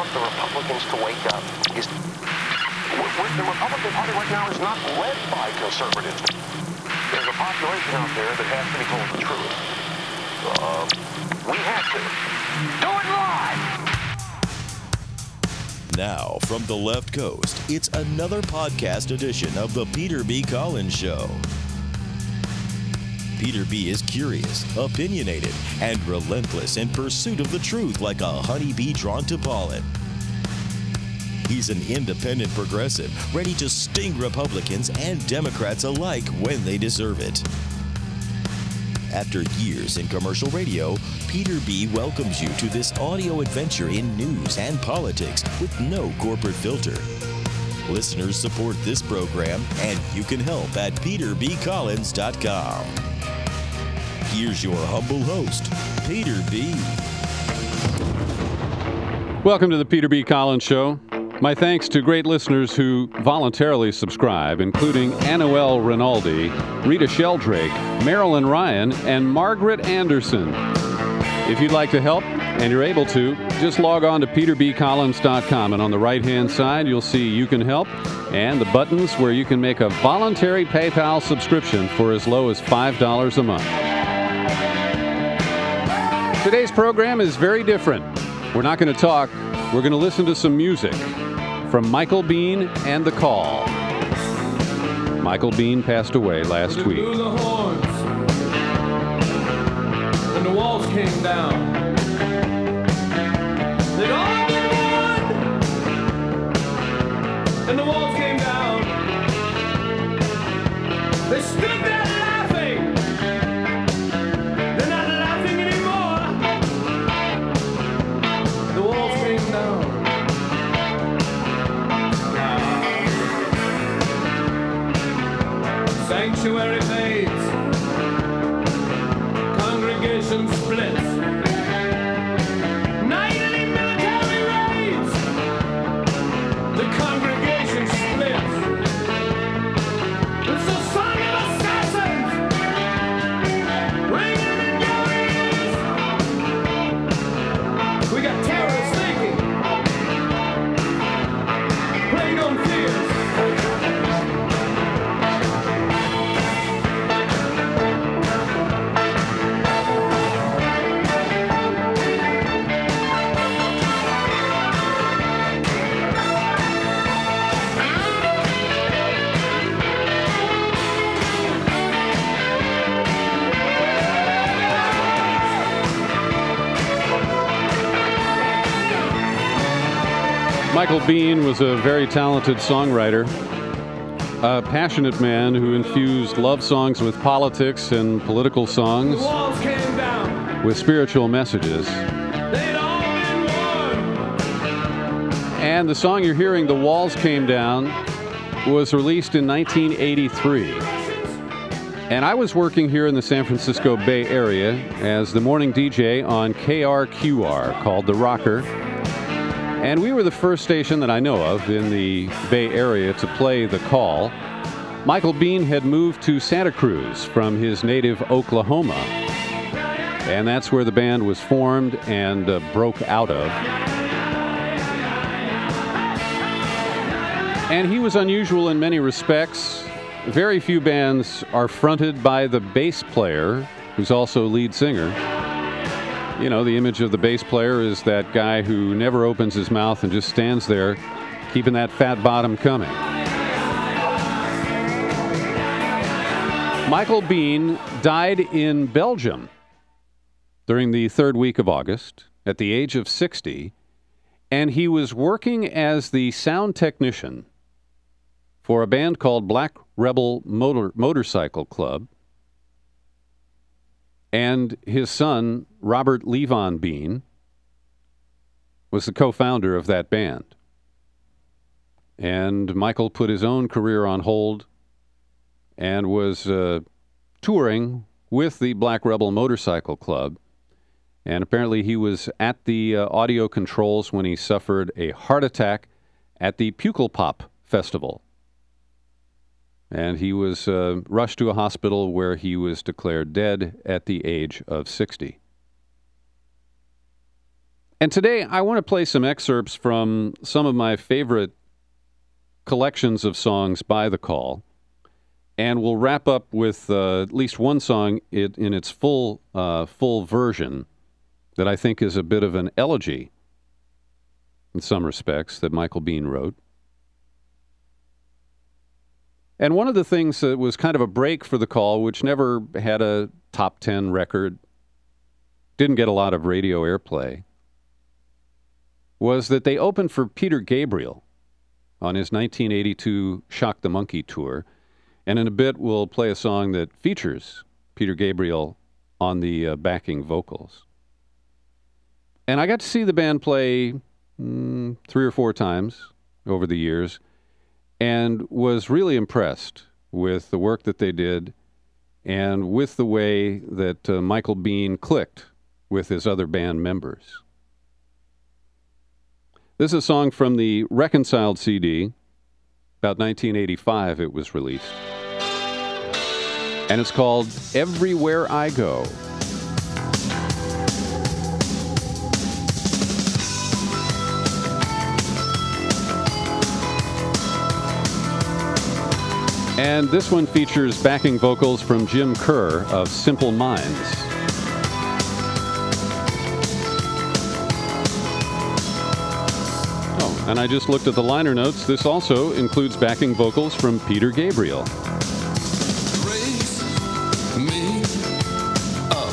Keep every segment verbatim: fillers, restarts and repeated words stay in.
want the Republicans to wake up is the Republican Party right now is not led by conservatives. There's a population out there that has to be told the truth. Uh, we have to. Do it live! Now, from the left coast, it's another podcast edition of the Peter B. Collins Show. Peter B. is curious, opinionated, and relentless in pursuit of the truth like a honeybee drawn to pollen. He's an independent progressive, ready to sting Republicans and Democrats alike when they deserve it. After years in commercial radio, Peter B. welcomes you to this audio adventure in news and politics with no corporate filter. Listeners support this program, and you can help at peter b collins dot com. Here's your humble host, Peter B. Welcome to the Peter B. Collins Show. My thanks to great listeners who voluntarily subscribe, including Anoel Rinaldi, Rita Sheldrake, Marilyn Ryan, and Margaret Anderson. If you'd like to help, and you're able to, just log on to peter b collins dot com, and on the right-hand side, you'll see You Can Help and the buttons where you can make a voluntary PayPal subscription for as low as five dollars a month. Today's program is very different. We're not going to talk. We're going to listen to some music from Michael Bean and The Call. Michael Bean passed away last week. They blew the horns, and the walls came down. They'd all been won, and the walls came down. They stood there laughing. They're not laughing anymore. The walls came down. Sanctuary fades, congregation splits, nightly military raids, the congregation splits. It's the song of assassins ringing in your ears. We got terrorists thinking, playing on fears. Michael Bean was a very talented songwriter, a passionate man who infused love songs with politics and political songs The walls came down. with spiritual messages. They'd all been won. And the song you're hearing, The Walls Came Down, was released in nineteen eighty-three. And I was working here in the San Francisco Bay Area as the morning D J on K R Q R, called The Rocker. And we were the first station that I know of in the Bay Area to play The Call. Michael Bean had moved to Santa Cruz from his native Oklahoma. And that's where the band was formed and uh, broke out of. And he was unusual in many respects. Very few bands are fronted by the bass player, who's also lead singer. You know, the image of the bass player is that guy who never opens his mouth and just stands there, keeping that fat bottom coming. Michael Bean died in Belgium during the third week of August at the age of sixty, and he was working as the sound technician for a band called Black Rebel Motor Motorcycle Club. And his son, Robert Levon Bean, was the co-founder of that band. And Michael put his own career on hold and was uh, touring with the Black Rebel Motorcycle Club. And apparently he was at the uh, audio controls when he suffered a heart attack at the Pukkelpop Festival. And he was uh, rushed to a hospital where he was declared dead at the age of sixty. And today I want to play some excerpts from some of my favorite collections of songs by The Call. And we'll wrap up with uh, at least one song in, in its full uh, full version that I think is a bit of an elegy in some respects that Michael Biehn wrote. And one of the things that was kind of a break for The Call, which never had a top ten record, didn't get a lot of radio airplay, was that they opened for Peter Gabriel on his nineteen eighty-two Shock the Monkey tour. And in a bit, we'll play a song that features Peter Gabriel on the uh, backing vocals. And I got to see the band play mm, three or four times over the years and was really impressed with the work that they did and with the way that uh, Michael Biehn clicked with his other band members. This is a song from the Reconciled C D. About nineteen eighty-five it was released. And it's called Everywhere I Go. And this one features backing vocals from Jim Kerr of Simple Minds. Oh, and I just looked at the liner notes. This also includes backing vocals from Peter Gabriel. Raise me up.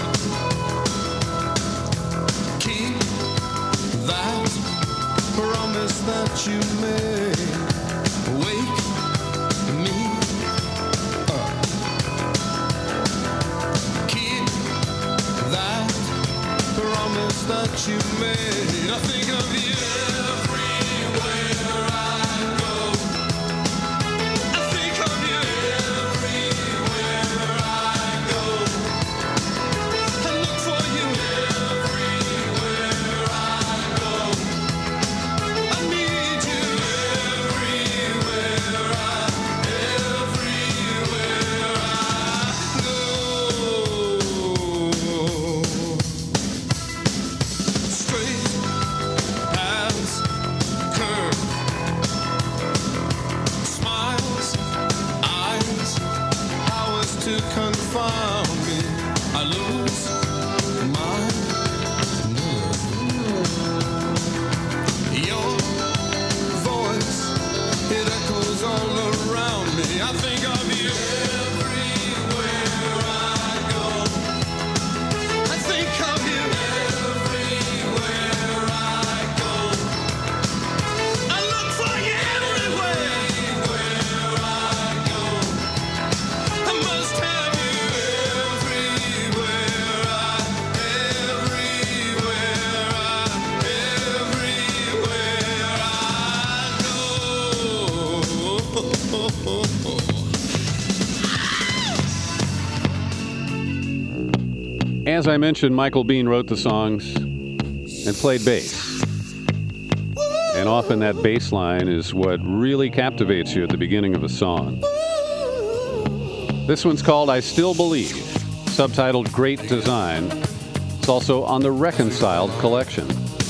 Keep that promise that you made. Wake me up. Keep that promise that you made. I think of you everywhere I go. I think of you everywhere I go. I look for you everywhere I go. I need you everywhere I, everywhere I go. Straight paths curve. Smiles, eyes, powers to confound me. I lose my nerve. Your voice, it echoes all around me. I think of you everywhere I go. I think of you everywhere I go. I look for you everywhere, everywhere I go. I must have you everywhere I, everywhere I, everywhere I go. As I mentioned, Michael Biehn wrote the songs and played bass. And often that bass line is what really captivates you at the beginning of a song. This one's called I Still Believe, subtitled Great Design. It's also on the Reconciled collection.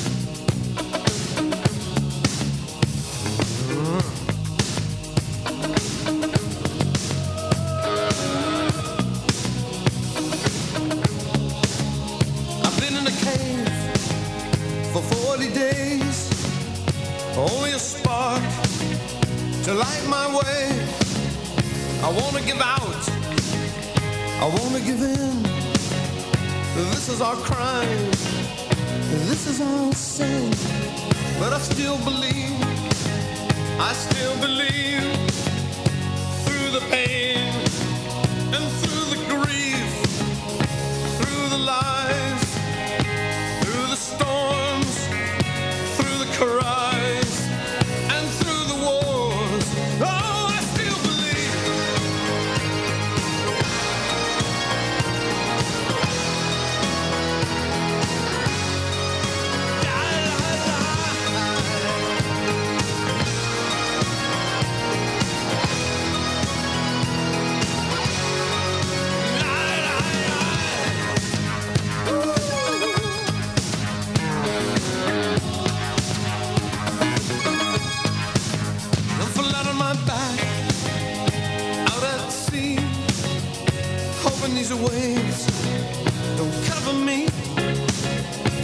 I've been in a cave for forty days, only a spark to light my way. I wanna give out, I wanna give in. This is our crime, this is our sin. But I still believe, I still believe. Through the pain and through the grief, through the lies, through the storms, through the cries, and through the wars. Oh, I still believe.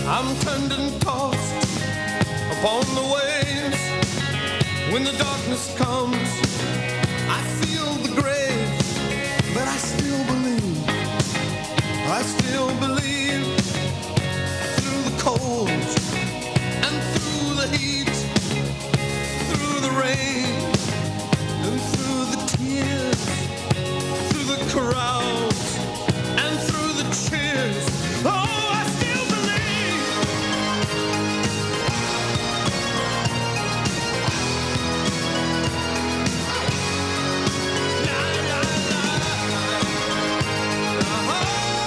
I'm turned and tossed upon the waves. When the darkness comes, I feel the grave, but I still believe, I still believe. Through the cold and through the heat, through the rain and through the tears, through the crowds and through the cheers. Oh, I still believe. La, la, la. Uh-huh.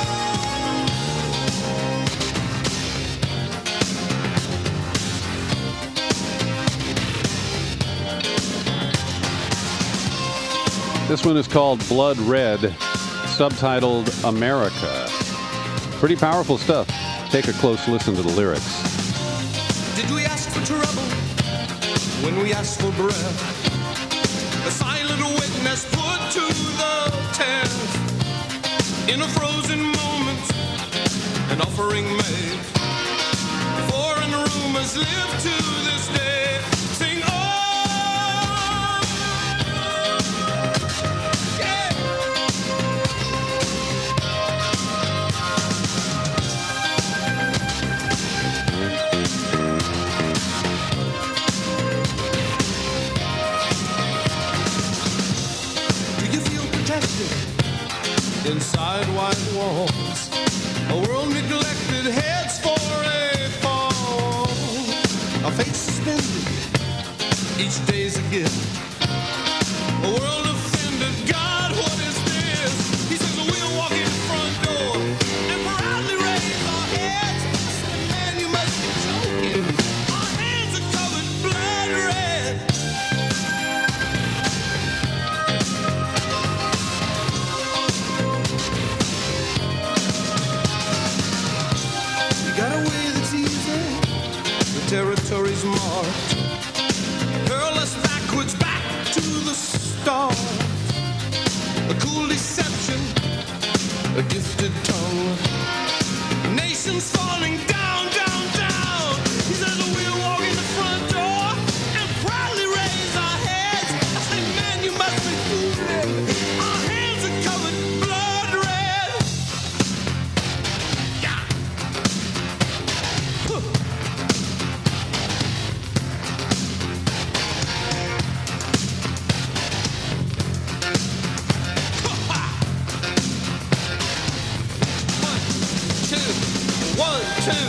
This one is called Blood Red, subtitled America. Pretty powerful stuff. Take a close listen to the lyrics. Did we ask for trouble when we asked for breath? A silent witness put to the test. In a frozen moment, an offering made. Foreign rumors live to this day. Sing oh, yeah. Do you feel protected inside white walls? A world neglected heads for a fall. A fate suspended, each day's a gift. A world offended, God, what is this? He says we'll walk in the front door and proudly raise our heads. Man, you must be joking. Our hands are covered blood red. We got a way that's easy. The territory's marked. Hurl us backwards, back to the start. A cool deception, a gifted tongue. Nations falling down, down, down. He says we'll walk in the front door and proudly raise our heads. I say, man, you must be fooling. Our hands are covered blood red. Yeah. Huh. One, two, one, two.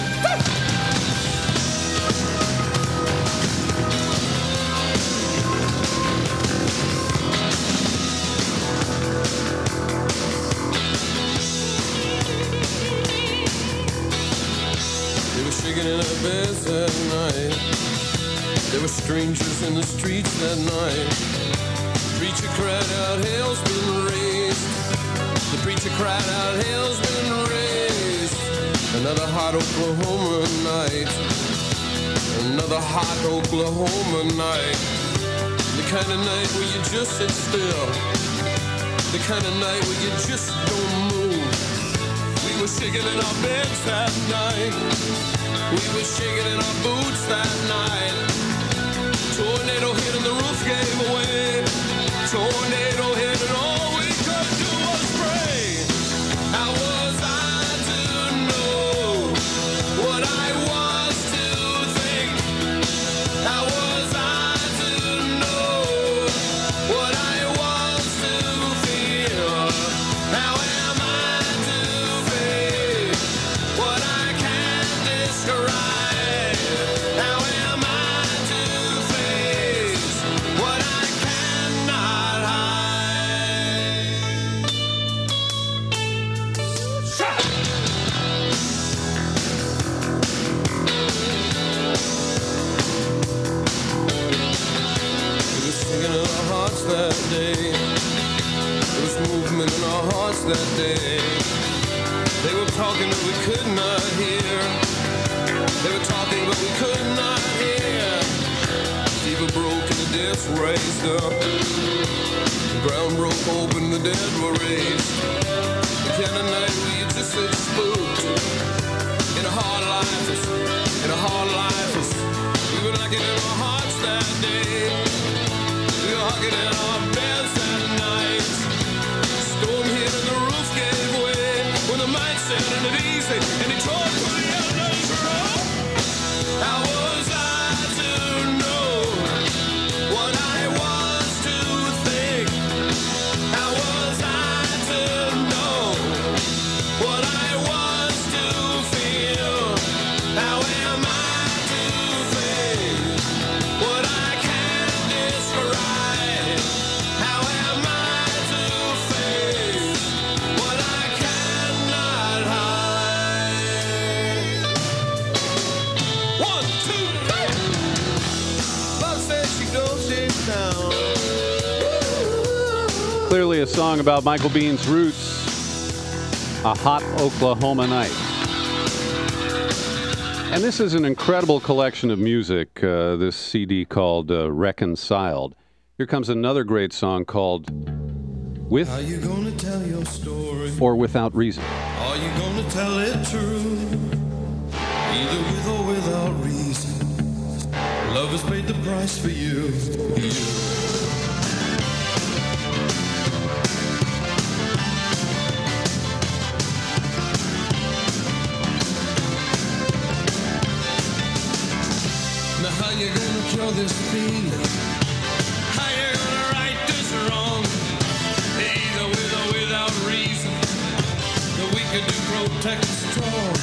They were shaking in their beds that night. There were strangers in the streets that night. Preacher cried out, hell's been raised. The preacher cried out, hell's been raised. Another hot Oklahoma night. Another hot Oklahoma night. The kind of night where you just sit still. The kind of night where you just don't move. We were shaking in our beds that night. We were shaking in our boots that night. Tornado hit and the roof gave away. Tornado hit and all we could do was pray. How was I to know what I was to think? How was I to know what I was to feel? How am I to feel what I can't describe? How am I to face what I cannot hide? It was singing in our hearts that day. There was movement in our hearts that day. They were talking but we could not hear. They were talking but we could not hear. Fever broke and the deaths raised up. The ground broke open, the dead were raised. The kind of night where you just sit spooked in a hard life. hugging in our hearts that day. We were hugging in our beds that night. Storm hit and the roof gave way when the man said it easy and he tore to the endless road. How was I to know what I was to think? How was I to know what I was to feel? How am I to face what I can't describe? How am I to face what I cannot hide? One, two, three. Love says she goes, she's down. Clearly a song about Michael Bean's roots. A hot Oklahoma night. And this is an incredible collection of music, uh, this C D called uh, Reconciled. Here comes another great song called With How you gonna tell your story? or Without Reason. Are you gonna tell it true? Either with or without reason. Love has paid the price for you. you. Now how you gonna cure this feeling? How you gonna right this wrong? Either with or without reason. The weaker do protect the strong.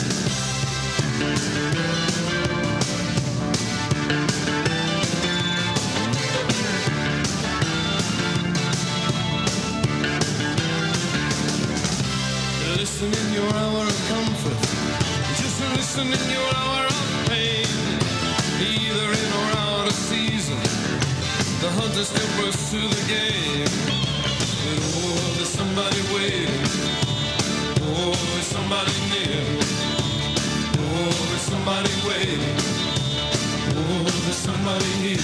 Listen in your hour of comfort. Just listen in your hour of pain. Either in or out of season, the hunter still pursue the game. But oh, there's somebody waiting. Oh, there's somebody near. Oh, there's somebody waiting. Oh, there's somebody here.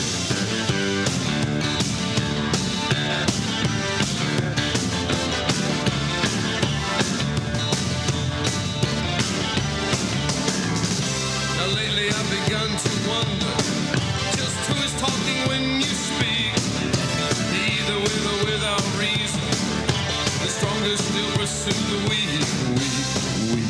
Now lately I've begun to wonder just who is talking when you speak. Either with or without reason, the strongest still pursue the weak, weak, weak.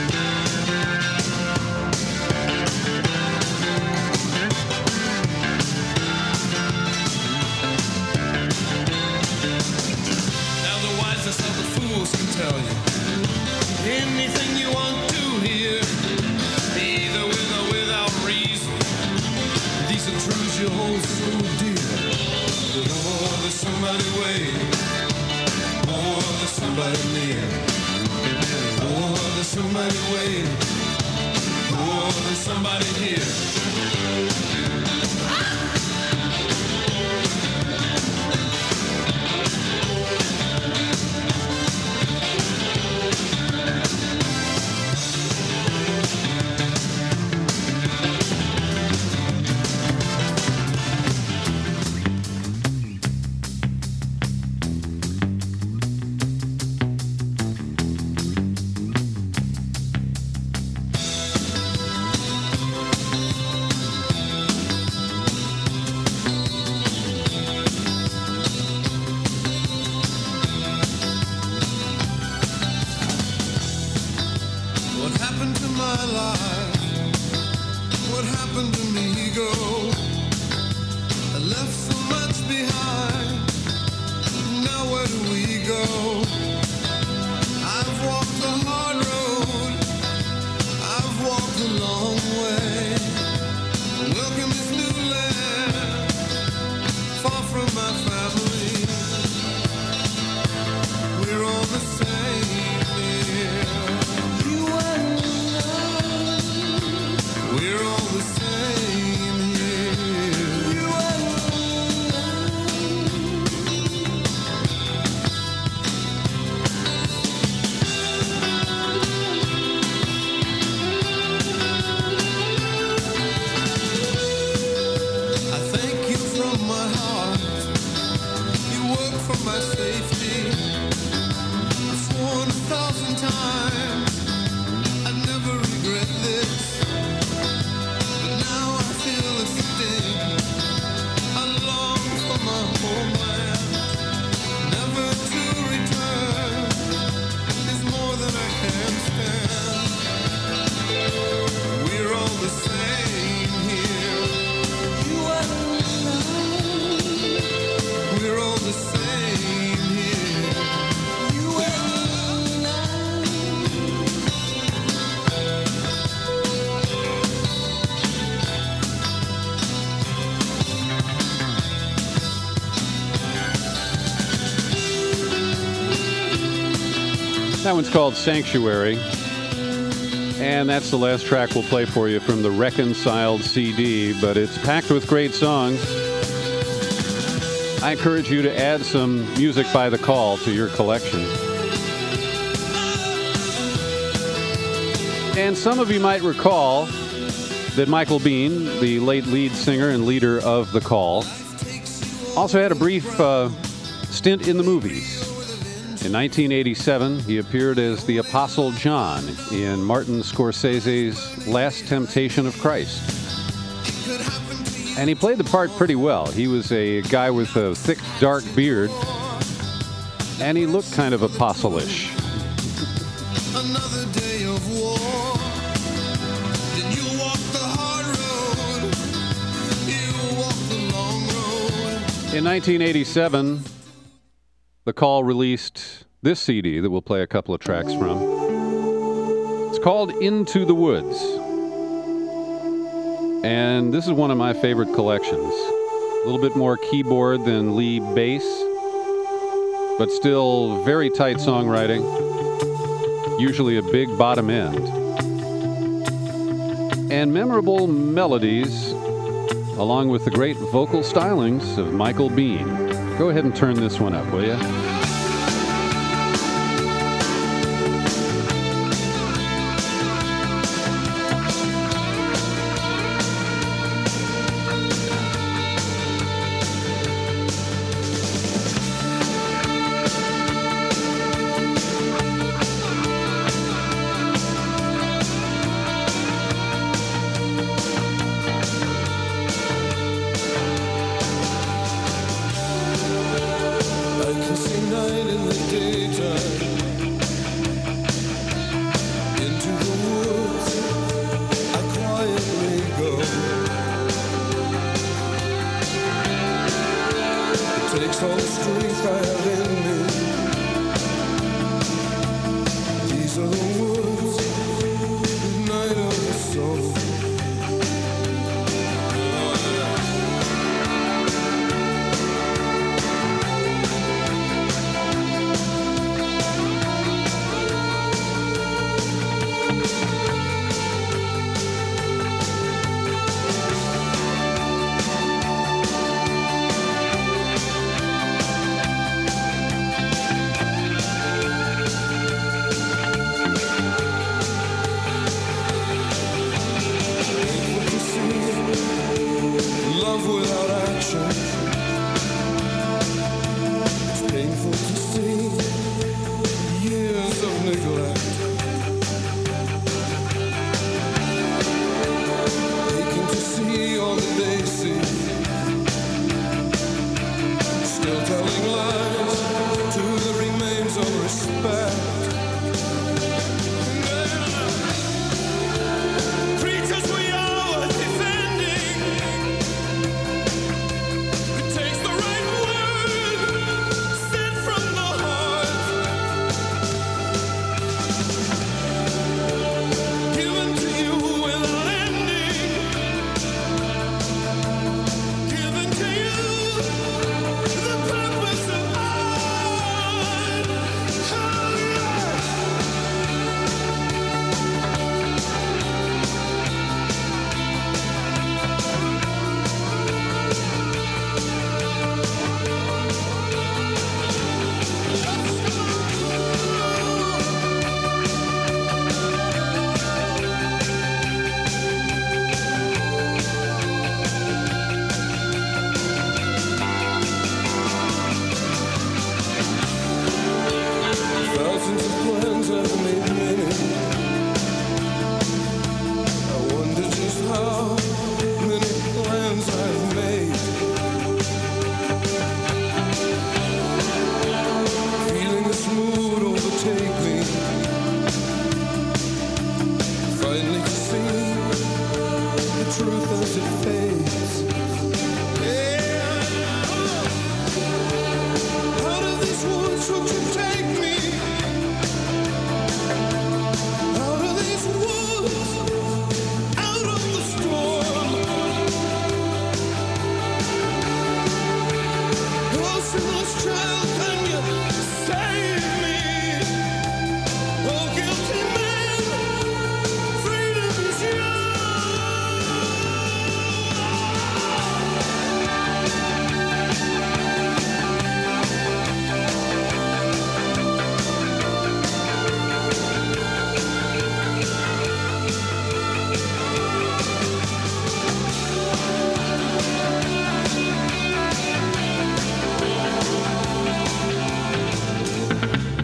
Now the wisest of the fools can tell you anything you want to hear. Either with or without reason, these are truths you hold so dear. But oh, there's somebody waiting. Oh, there's somebody near. Oh, there's somebody waiting. Oh, there's somebody here. What happened to my life? What happened to me? Go. I left so much behind. Now where do we go? I've walked the hard road. I've walked the long way. Welcome this new land, far from my family. We're all the same here. You and we're all the same here. You and That one's called Sanctuary. And that's the last track we'll play for you from the Reconciled C D, but it's packed with great songs. I encourage you to add some music by The Call to your collection. And some of you might recall that Michael Biehn, the late lead singer and leader of The Call, also had a brief uh, stint in the movies. In nineteen eighty-seven, he appeared as the Apostle John in Martin Scorsese's Last Temptation of Christ. And he played the part pretty well. He was a guy with a thick, dark beard, and he looked kind of apostle-ish. Another day of war. Then you walk the hard road. You walk the long road. In nineteen eighty-seven, The Call released this C D that we'll play a couple of tracks from. It's called Into the Woods. And this is one of my favorite collections. A little bit more keyboard than lead bass, but still very tight songwriting. Usually a big bottom end. And memorable melodies, along with the great vocal stylings of Michael Biehn. Go ahead and turn this one up, will you?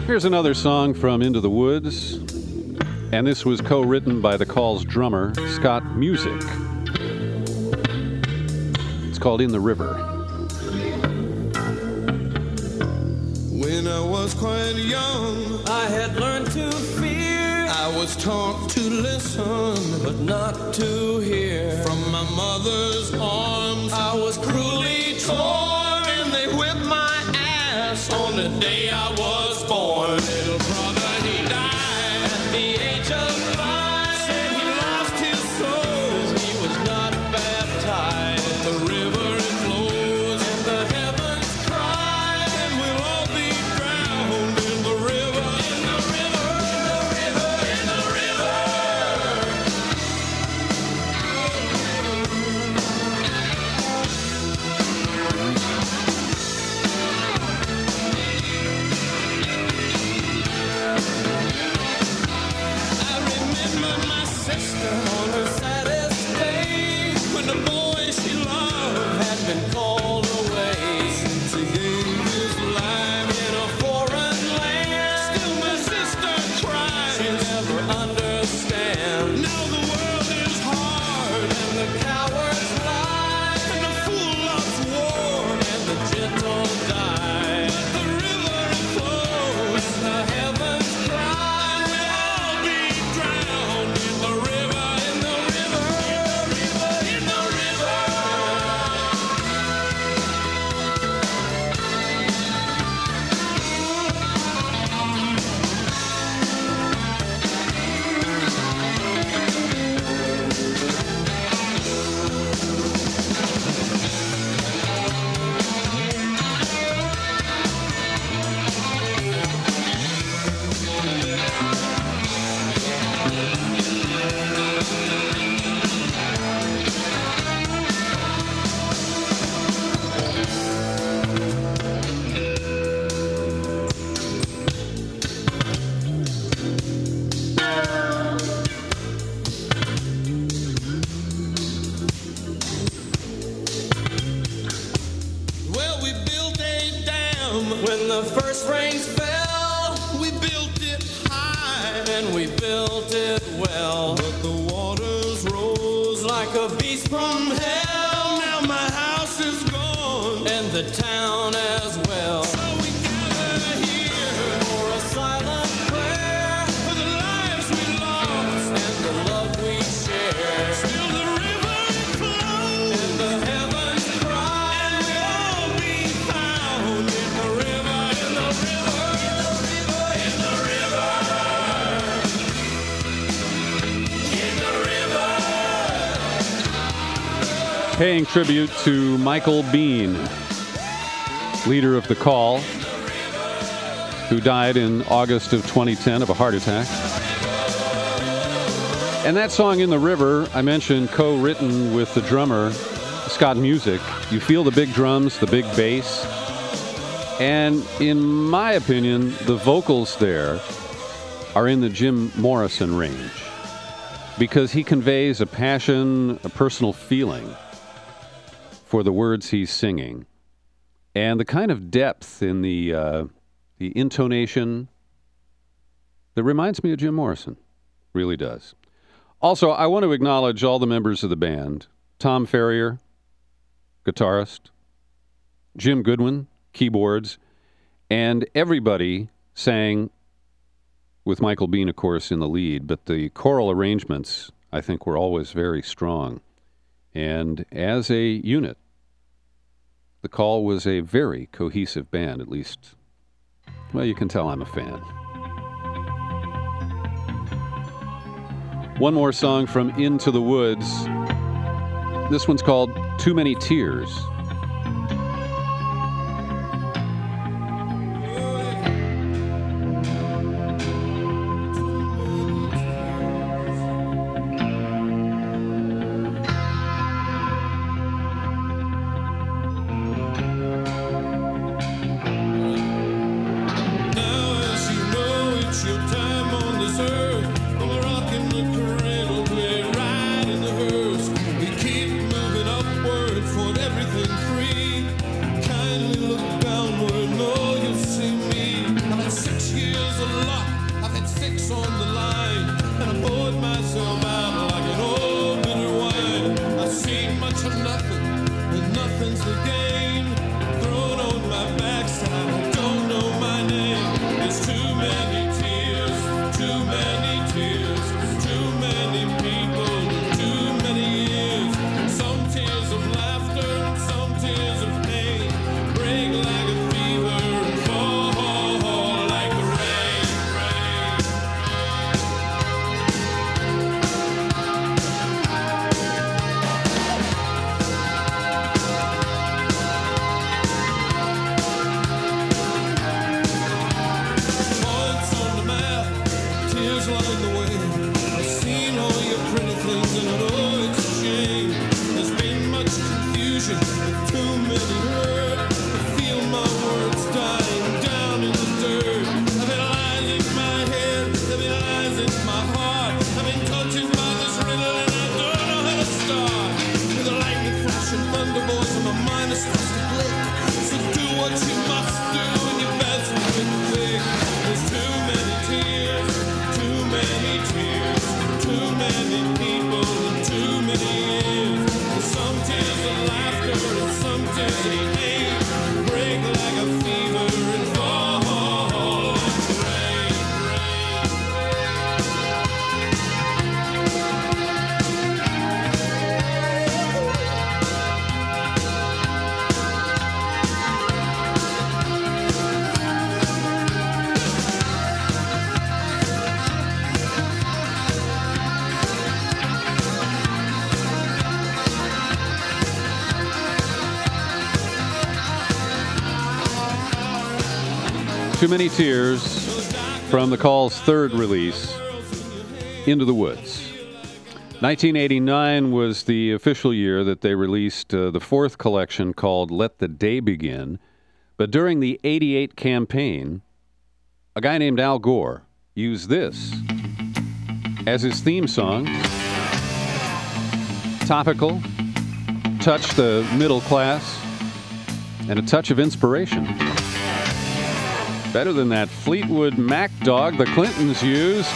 Here's another song from Into the Woods, and this was co-written by the Call's drummer, Scott Music. It's called In the River. When I was quite young, I had learned to fear. I was taught to listen, but not to hear. From my mother's arms, I was cruelly torn, and they whipped my ass on the day I was born. Little brother, he died at the age of five. Said he lost his soul, he was not baptized. The river it flows, and the heavens cry, and we'll all be drowned in the river, in the river, in the river, in the river. I remember my sister on her saddest day, when the boy she loved had been called away. Since he gave his life in a foreign land, still my sister cries. She'll never understand. Now the world is hard, and the cowards lie, and the fool loves war, and the gentle die. But the river flows, and the heavens cry, and we'll all be drowned in the river, in the river, in the river, Well, we built a dam when the first rains fell. We built it high and we built it well. But the waters rose like a beast from hell. Now my house is gone and the town as well. So we gather here for a silent prayer for the lives we lost and the love we shared. Still the river flows and the heavens cry, and we'll all be found in the river, in the river, in the river, in the river. Paying tribute to Michael Bean, leader of The Call, who died in August of twenty ten of a heart attack. And that song, In the River, I mentioned, co-written with the drummer, Scott Music. You feel the big drums, the big bass. And in my opinion, the vocals there are in the Jim Morrison range, because he conveys a passion, a personal feeling for the words he's singing, and the kind of depth in the uh, the intonation that reminds me of Jim Morrison. Really does. Also, I want to acknowledge all the members of the band. Tom Ferrier, guitarist, Jim Goodwin, keyboards, and everybody sang, with Michael Bean, of course, in the lead, but the choral arrangements, I think, were always very strong. And as a unit, The Call was a very cohesive band, at least. Well, you can tell I'm a fan. One more song from Into the Woods. This one's called Too Many Tears. Everything Too Many Tears from the Call's third release, Into the Woods. nineteen eighty-nine was the official year that they released uh, the fourth collection called Let the Day Begin. But during the eighty-eight campaign, a guy named Al Gore used this as his theme song. Topical, touched the middle class, and a touch of inspiration. Better than that Fleetwood Mac dog the Clintons used.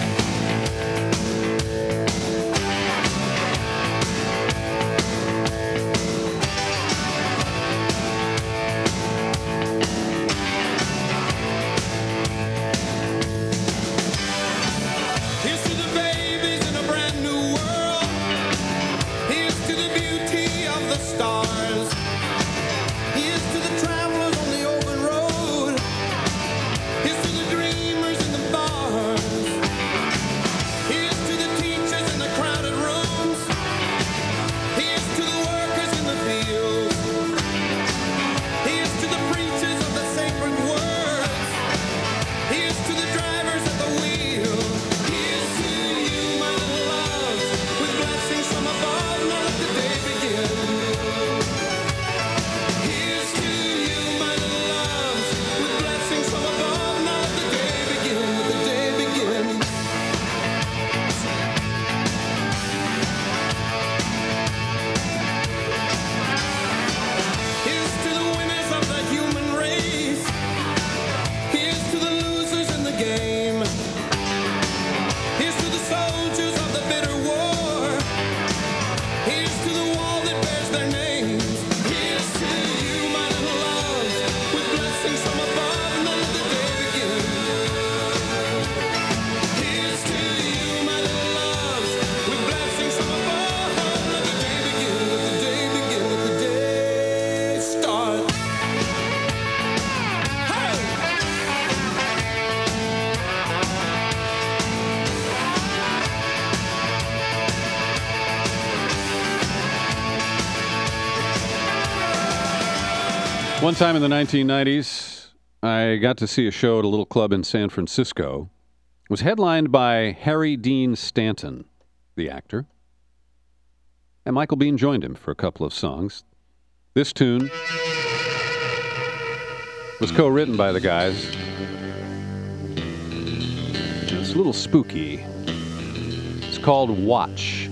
One time in the nineteen nineties, I got to see a show at a little club in San Francisco. It was headlined by Harry Dean Stanton, the actor. And Michael Biehn joined him for a couple of songs. This tune was co-written by the guys. It's a little spooky. It's called Watch.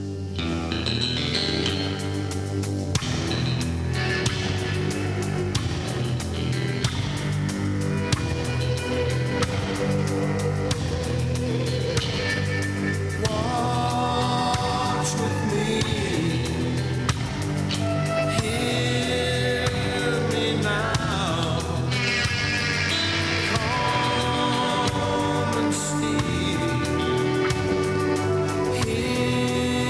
Here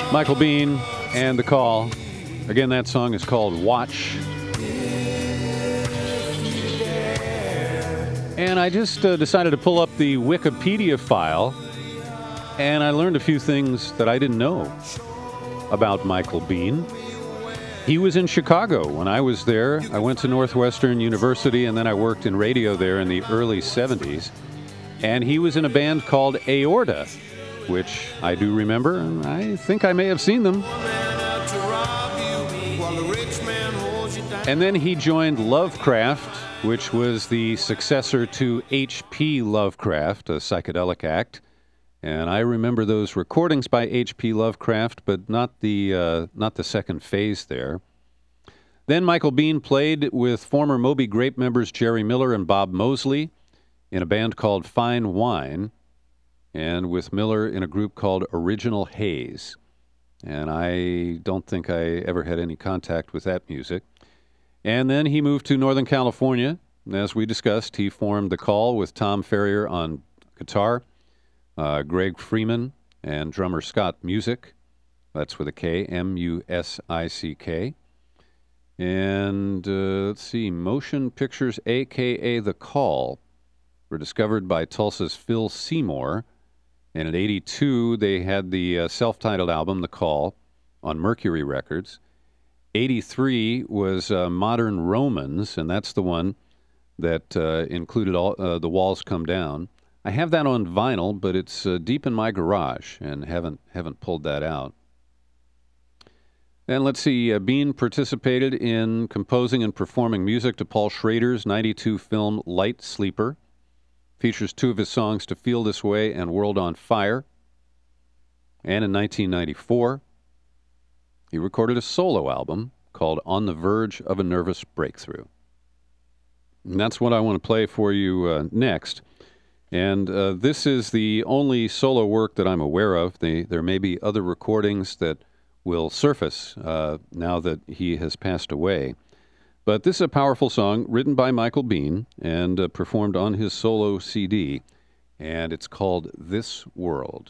Michael Bean and The Call. Again, that song is called Watch. And I just uh, decided to pull up the Wikipedia file, and I learned a few things that I didn't know about Michael Bean. He was in Chicago when I was there. I went to Northwestern University, and then I worked in radio there in the early seventies. And he was in a band called Aorta, which I do remember, and I think I may have seen them. And then he joined Lovecraft, which was the successor to H P Lovecraft, a psychedelic act. And I remember those recordings by H P Lovecraft, but not the uh, not the second phase there. Then Michael Bean played with former Moby Grape members Jerry Miller and Bob Mosley in a band called Fine Wine, and with Miller in a group called Original Haze. And I don't think I ever had any contact with that music. And then he moved to Northern California. As we discussed, he formed The Call with Tom Ferrier on guitar, uh, Greg Freeman, and drummer Scott Music. That's with a K, M U S I C K. And uh, let's see, Motion Pictures, a k a. The Call, were discovered by Tulsa's Phil Seymour. And in eighty-two, they had the uh, self-titled album, The Call, on Mercury Records. eighty-three was uh, Modern Romans, and that's the one that uh, included all uh, The Walls Come Down. I have that on vinyl, but it's uh, deep in my garage and haven't haven't pulled that out. And let's see, uh, Bean participated in composing and performing music to Paul Schrader's ninety-two film Light Sleeper. Features two of his songs, To Feel This Way and World on Fire. And in nineteen ninety-four, he recorded a solo album called On the Verge of a Nervous Breakthrough. And that's what I want to play for you uh, next. And uh, this is the only solo work that I'm aware of. They, there may be other recordings that will surface uh, now that he has passed away. But this is a powerful song written by Michael Bean and uh, performed on his solo C D, and it's called This World.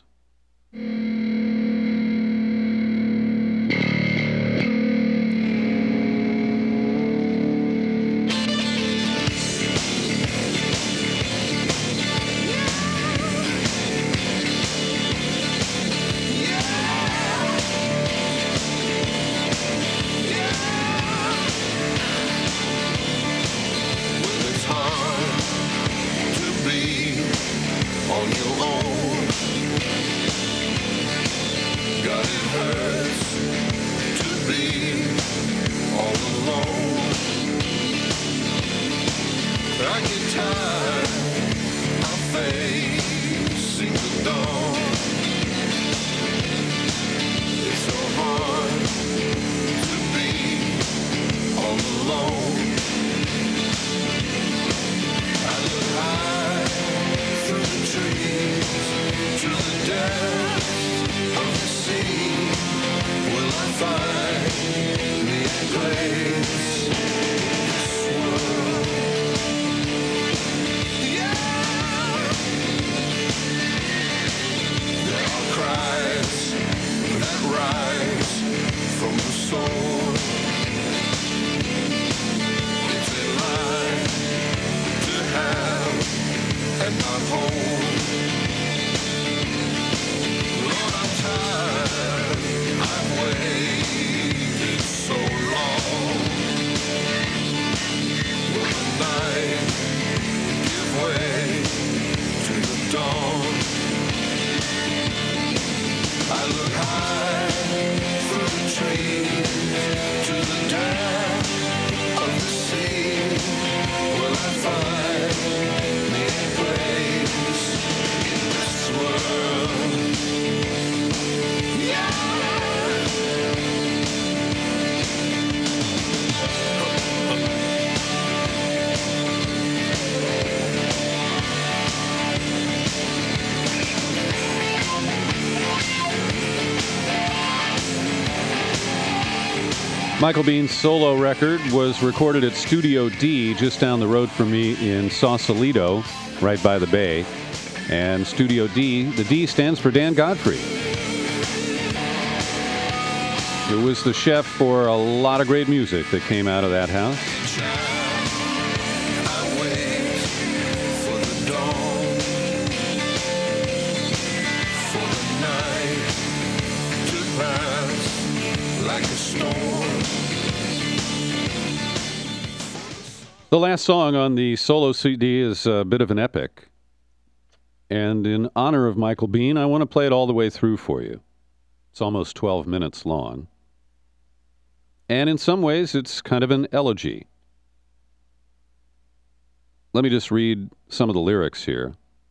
Michael Bean's solo record was recorded at Studio D just down the road from me in Sausalito, right by the bay. And Studio D, the D stands for Dan Godfrey. It was the chef for a lot of great music that came out of that house. I wait for the dawn, for the night to pass like a storm. The last song on the solo C D is a bit of an epic. And in honor of Michael Biehn, I want to play it all the way through for you. It's almost twelve minutes long. And in some ways, it's kind of an elegy. Let me just read some of the lyrics here.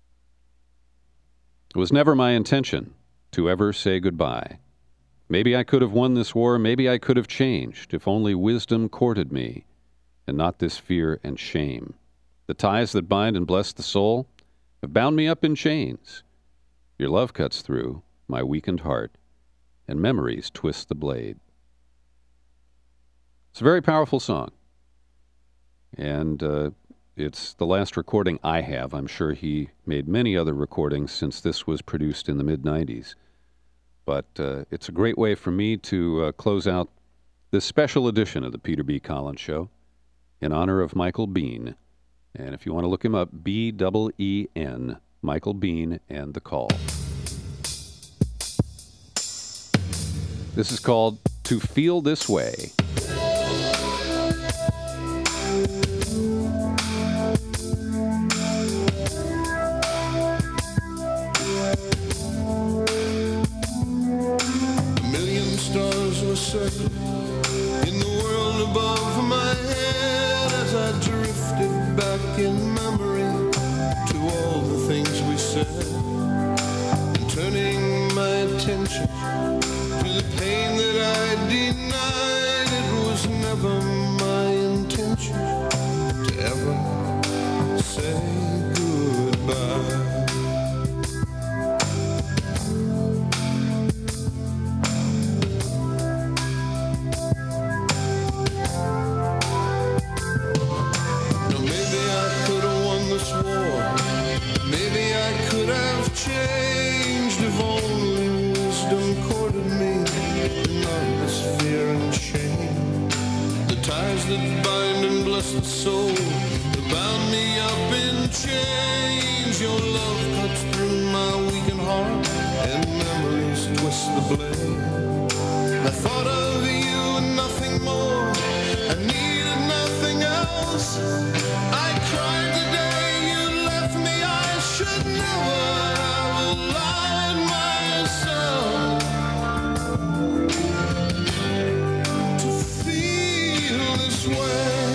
It was never my intention to ever say goodbye. Maybe I could have won this war, maybe I could have changed, if only wisdom courted me, and not this fear and shame. The ties that bind and bless the soul have bound me up in chains. Your love cuts through my weakened heart, and memories twist the blade. It's a very powerful song, and uh, it's the last recording I have. I'm sure he made many other recordings since this was produced in the mid nineties, but uh, it's a great way for me to uh, close out this special edition of the Peter B. Collins Show in honor of Michael Biehn. And if you want to look him up, B E E N, Michael Biehn and The Call. This is called To Feel This Way. Circle in the world above my head as I drifted back in memory to all the things we said, and turning my attention to the pain that I denied. It was never my intention to ever say goodbye. Changed if only wisdom courted me, and not this fear and shame. The ties that bind and bless the soul that bound me up in chains. Your love cuts through my weakened heart, and memories twist the blade. I thought of you and nothing more, I needed nothing else. I cried the day you left me, I should never allowed myself to feel this way.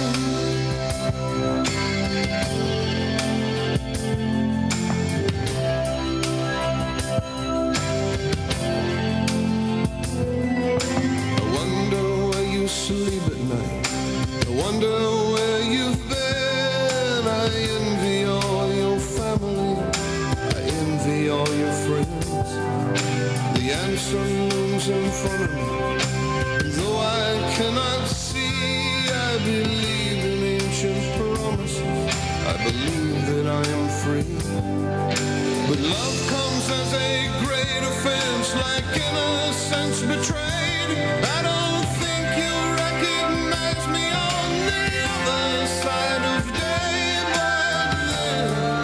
I wonder where you sleep at night. I wonder where you've been. I envy all your family, all your friends. The answer looms in front of me. Though I cannot see, I believe in ancient promises. I believe that I am free. But love comes as a great offense, like innocence betrayed. I don't think you recognize me on the other side of day, but then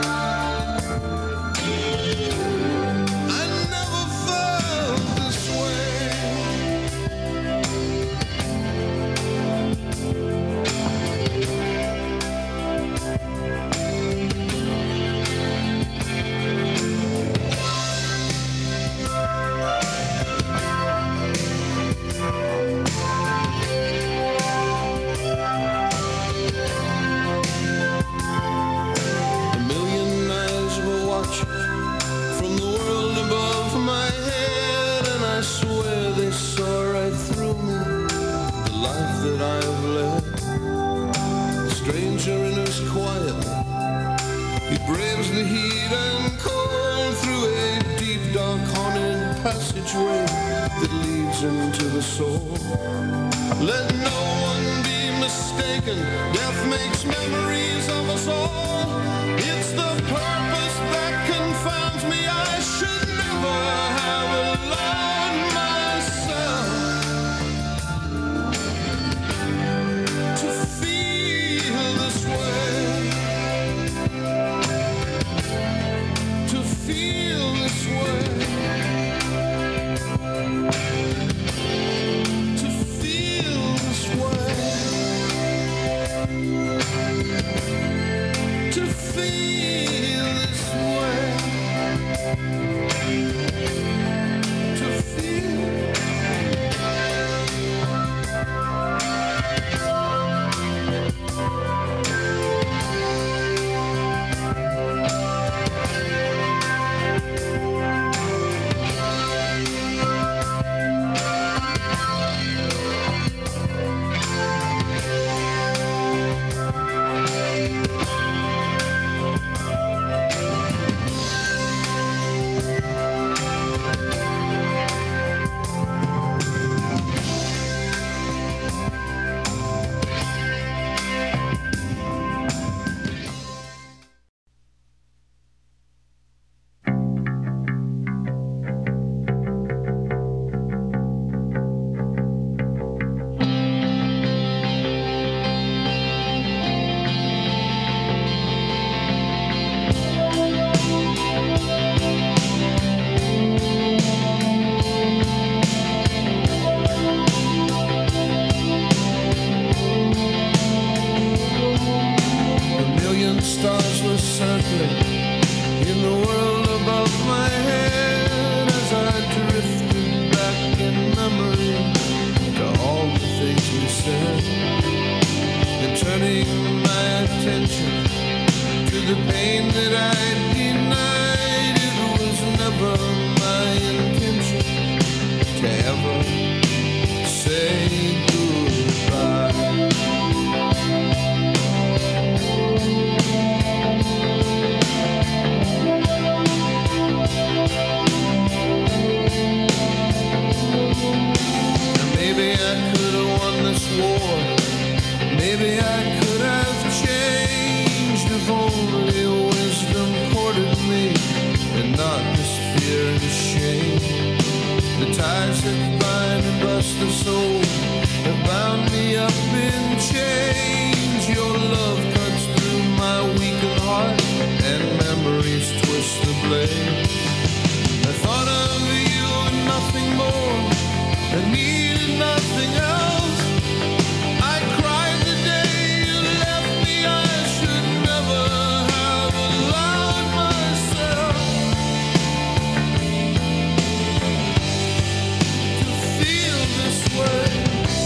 braves the heat and cold through a deep, dark, haunted passageway that leads into the soul. Let no one be mistaken, death makes memories of us all. It's the purpose that confounds me. I should never have allowed myself Ties that bind and bust the soul have bound me up in chains. Your love cuts through my weakened heart and memories twist the blade. I thought of you and nothing more, I needed nothing else. I cried the day you left me, I should never have allowed myself to feel this way.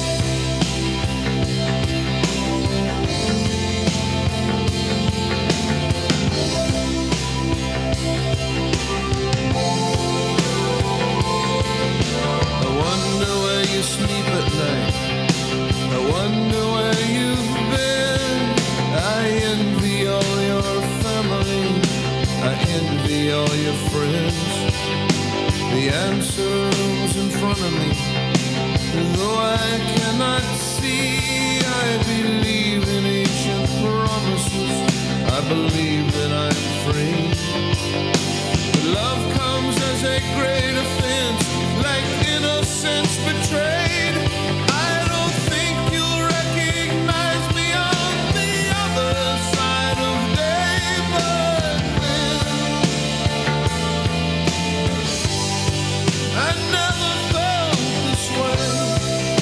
Sleep at night, I wonder where you've been. I envy all your family, I envy all your friends. The answer's in front of me, though I cannot see. I believe in ancient promises, I believe that I'm free. But love comes as a great offense, like innocence betrayed. I don't think you'll recognize me on the other side of day, but then I never felt this way.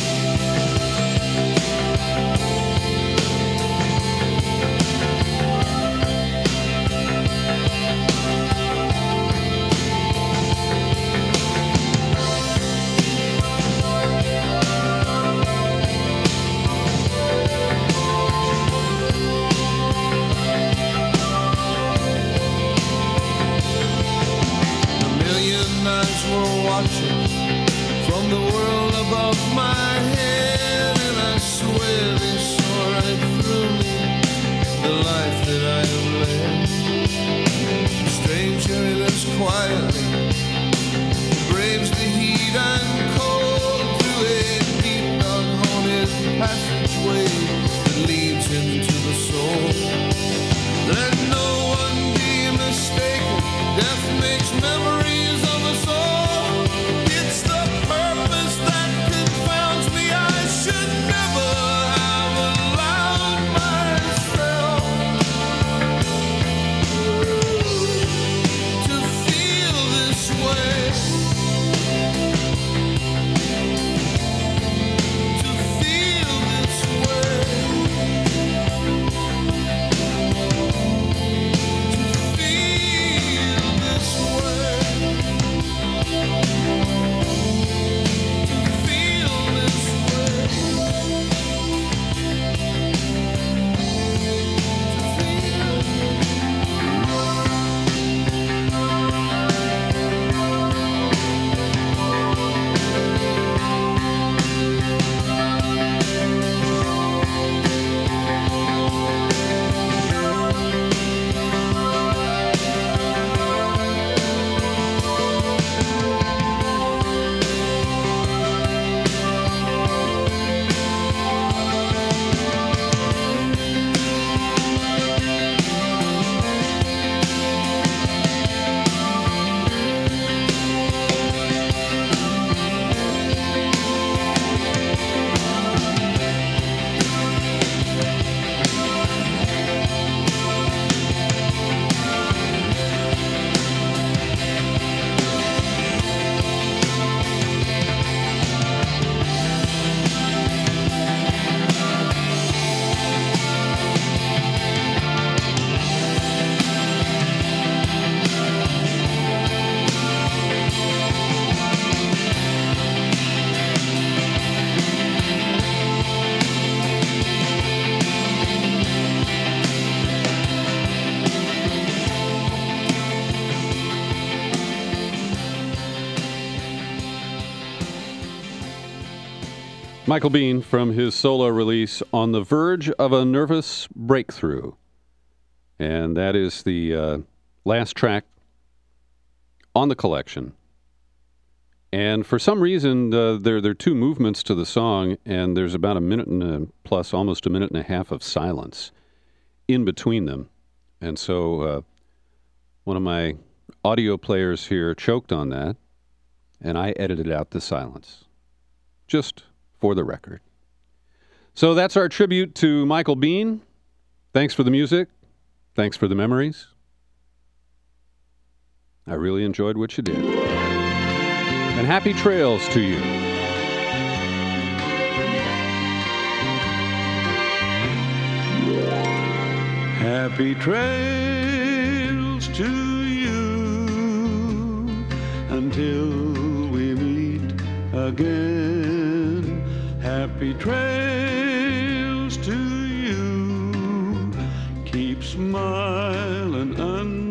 Were watching from the world above my head, and I swear they saw right through me the life that I have led. A stranger lives quietly, braves the heat and cold through a deep dark haunted passageway that leads into the soul. Let no one be mistaken, death makes memories of us all. Michael Biehn from his solo release, On the Verge of a Nervous Breakthrough. And that is the uh, last track on the collection. And for some reason, uh, there, there are two movements to the song, and there's about a minute and a, plus almost a minute and a half of silence in between them. And so uh, one of my audio players here choked on that. and I edited out the silence, just for the record. So that's our tribute to Michael Biehn. Thanks for the music. Thanks for the memories. I really enjoyed what you did. And happy trails to you. Happy trails to you until we meet again. Happy trails to you. Keep smiling.